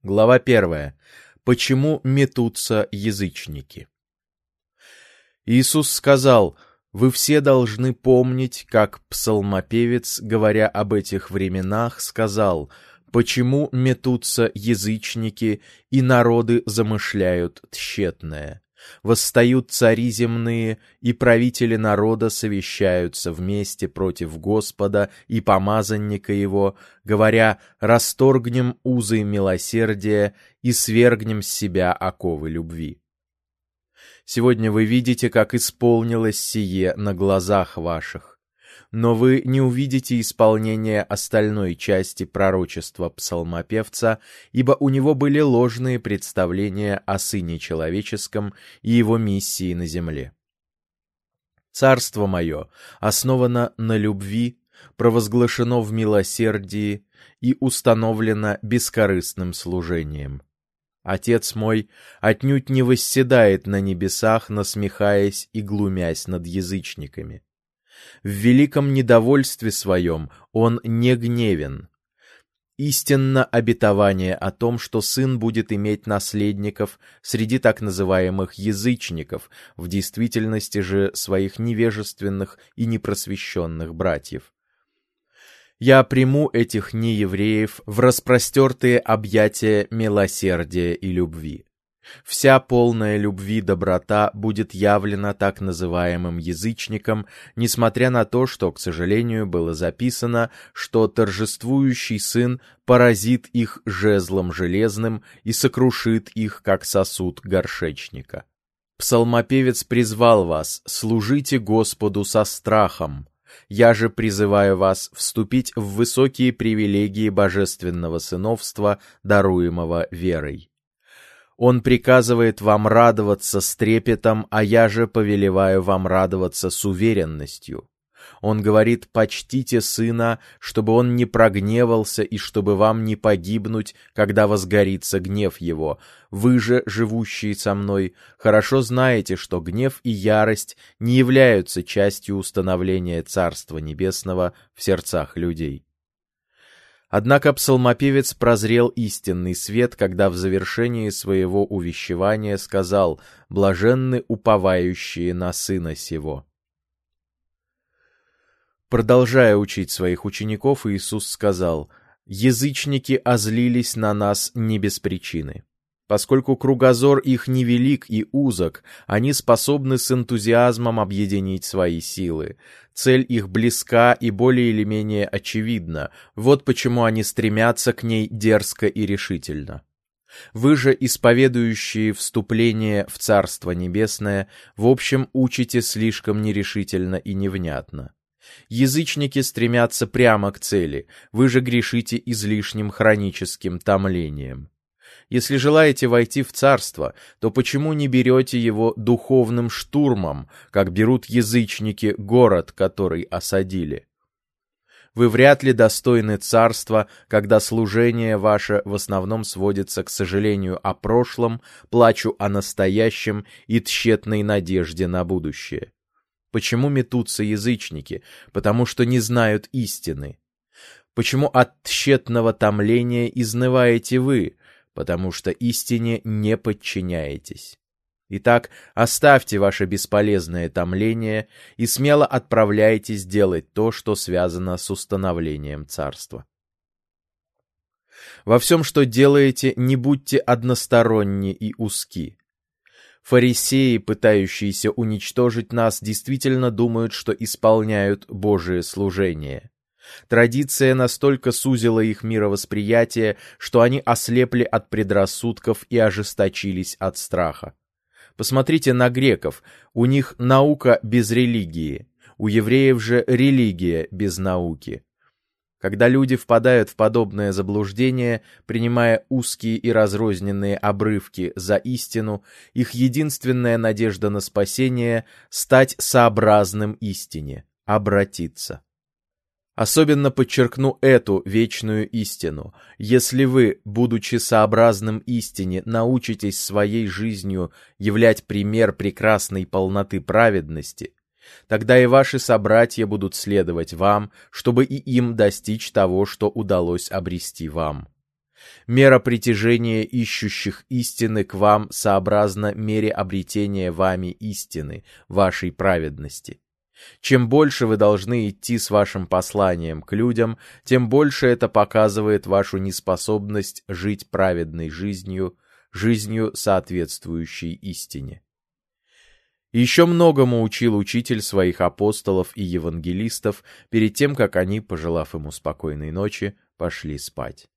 Глава 1. Почему метутся язычники? Иисус сказал: «Вы все должны помнить, как псалмопевец, говоря об этих временах, сказал: почему метутся язычники, и народы замышляют тщетное? Восстают цари земные, и правители народа совещаются вместе против Господа и помазанника его, говоря: расторгнем узы милосердия и свергнем с себя оковы любви». Сегодня вы видите, как исполнилось сие на глазах ваших. Но вы не увидите исполнения остальной части пророчества псалмопевца, ибо у него были ложные представления о Сыне Человеческом и его миссии на земле. «Царство мое основано на любви, провозглашено в милосердии и установлено бескорыстным служением. Отец мой отнюдь не восседает на небесах, насмехаясь и глумясь над язычниками. В великом недовольстве своем он не гневен. Истинно обетование о том, что Сын будет иметь наследников среди так называемых язычников, в действительности же своих невежественных и непросвещенных братьев. Я приму этих неевреев в распростертые объятия милосердия и любви. Вся полная любви доброта будет явлена так называемым язычникам, несмотря на то, что, к сожалению, было записано, что торжествующий Сын поразит их жезлом железным и сокрушит их, как сосуд горшечника. Псалмопевец призвал вас: «Служите Господу со страхом». Я же призываю вас вступить в высокие привилегии божественного сыновства, даруемого верой. Он приказывает вам радоваться с трепетом, а я же повелеваю вам радоваться с уверенностью. Он говорит: почтите Сына, чтобы Он не прогневался и чтобы вам не погибнуть, когда возгорится гнев Его. Вы же, живущие со мной, хорошо знаете, что гнев и ярость не являются частью установления Царства Небесного в сердцах людей». Однако псалмопевец прозрел истинный свет, когда в завершении своего увещевания сказал: «Блаженны уповающие на Сына сего». Продолжая учить своих учеников, Иисус сказал: «Язычники озлились на нас не без причины. Поскольку кругозор их невелик и узок, они способны с энтузиазмом объединить свои силы. Цель их близка и более или менее очевидна. Вот почему они стремятся к ней дерзко и решительно. Вы же, исповедующие вступление в Царство Небесное, в общем учите слишком нерешительно и невнятно. Язычники стремятся прямо к цели, вы же грешите излишним хроническим томлением. Если желаете войти в царство, то почему не берете его духовным штурмом, как берут язычники город, который осадили? Вы вряд ли достойны царства, когда служение ваше в основном сводится к сожалению о прошлом, плачу о настоящем и тщетной надежде на будущее. Почему метутся язычники? Потому что не знают истины. Почему от тщетного томления изнываете вы? Потому что истине не подчиняетесь. Итак, оставьте ваше бесполезное томление и смело отправляйтесь делать то, что связано с установлением царства. Во всем, что делаете, не будьте односторонни и узки. Фарисеи, пытающиеся уничтожить нас, действительно думают, что исполняют Божие служение. Традиция настолько сузила их мировосприятие, что они ослепли от предрассудков и ожесточились от страха. Посмотрите на греков, у них наука без религии, у евреев же религия без науки. Когда люди впадают в подобное заблуждение, принимая узкие и разрозненные обрывки за истину, их единственная надежда на спасение — стать сообразным истине, обратиться. Особенно подчеркну эту вечную истину. Если вы, будучи сообразным истине, научитесь своей жизнью являть пример прекрасной полноты праведности, тогда и ваши собратья будут следовать вам, чтобы и им достичь того, что удалось обрести вам. Мера притяжения ищущих истины к вам сообразна мере обретения вами истины, вашей праведности. Чем больше вы должны идти с вашим посланием к людям, тем больше это показывает вашу неспособность жить праведной жизнью, жизнью, соответствующей истине. Еще многому учил учитель своих апостолов и евангелистов перед тем, как они, пожелав ему спокойной ночи, пошли спать.